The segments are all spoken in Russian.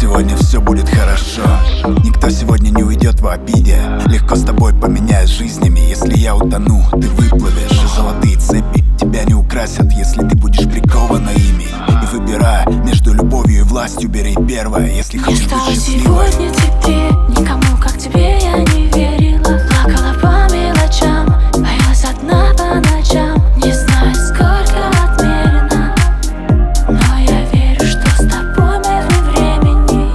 сегодня все будет хорошо. Никто сегодня не уйдет в обиде. Легко с тобой поменяюсь жизнями. Если я утону, ты выплывешь. И золотые цепи тебя не украсят, если ты будешь прикована ими. И выбирая между любовью и властью, бери первое, если хочешь быть счастливой. Сегодня тебе, никому как тебе я не верила. Плакала по мелочам, боялась одна по ночам. Не знаю, сколько отмерено, но я верю, что с тобой без времени.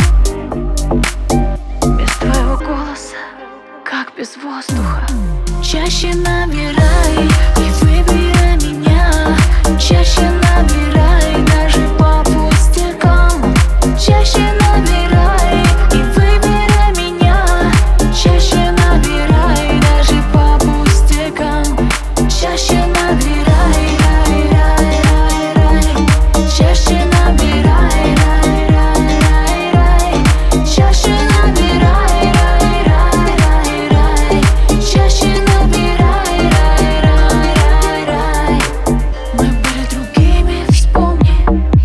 Без твоего голоса, как без воздуха. Чаще набирай и выбирай меня. Чаще набирай даже по пустякам. Чаще набирай и выбирай меня. Чаще набирай даже по пустякам. Чаще набирай, рай, рай, рай, рай. Чаще набирай, рай, рай, рай, рай. Чаще набирай, рай, рай, рай, рай. Чаще набирай, рай, рай, рай, рай. Мы были другими, вспомни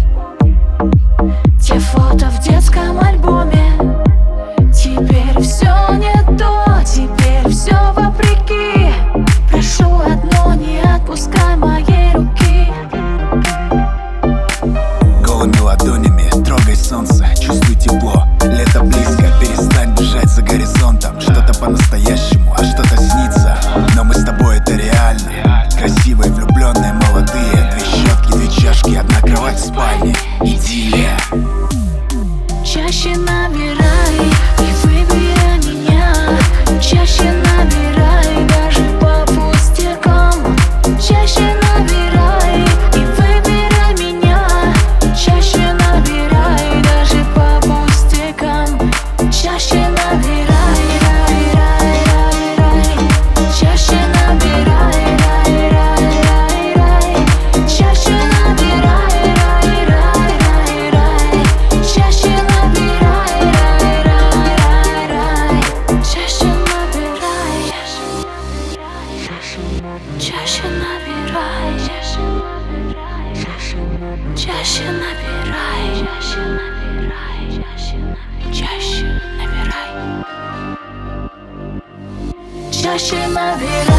те фото в детском альбоме. Теперь все не то, теперь все вопреки. Прошу одно, не отпускай моей руки. Голыми ладонями трогай солнце, чувствуй тепло. Лето близко, перестань бежать за горизонтом. Что-то по-настоящему, а что-то снится. Но мы с тобой, это реально. Красивые, влюбленные, молодые. Две щетки, две чашки, одна кровать в спальне. Идиллия. Чаще набирай и выбирай меня. Чаще набирай даже по пустякам. Чаще набирай и выбирай меня. Чаще набирай даже по пустякам. Чаще набирай, рай, рай, рай, рай. Чаще набирай, рай, рай, рай, рай. Чаще набирай, рай, рай, рай, рай. Чаще набирай, рай, рай, рай, рай. Чаще набирай, чаще набирай, чаще набирай, чаще набирай, чаще набирай.